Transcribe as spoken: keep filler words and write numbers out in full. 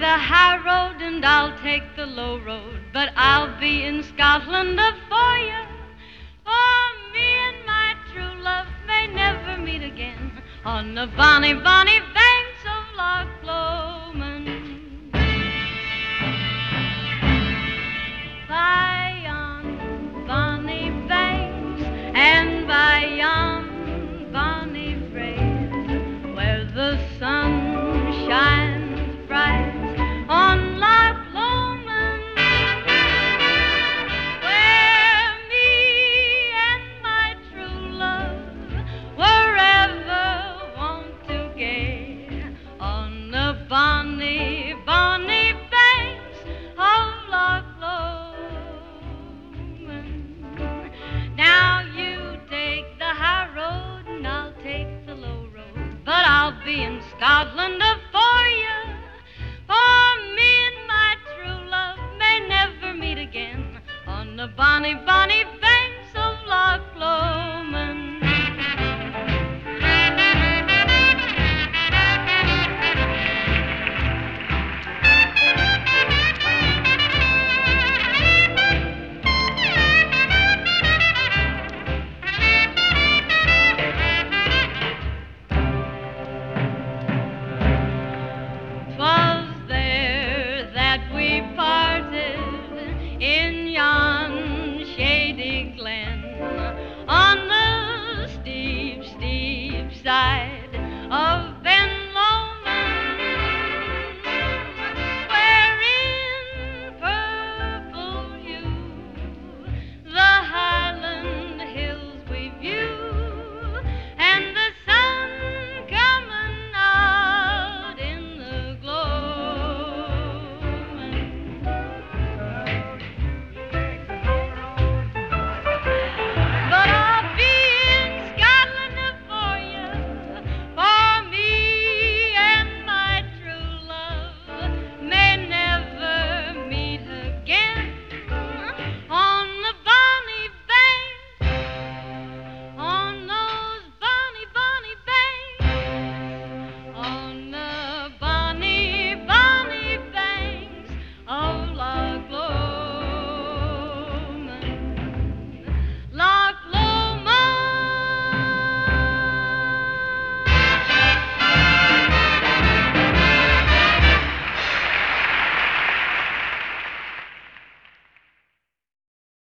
the high road and I'll take the low road, but I'll be in Scotland for you. For me and my true love may never meet again on the bonny, bonny banks of Loch Lomond. By yon bonny banks and by yon bonny braes, where the sun shines bright on Loch Lomond, where me and my true love were ever wont to gay, on the bonny, bonny banks of Loch Lomond. Now you take the high road and I'll take the low road, but I'll be in Scotland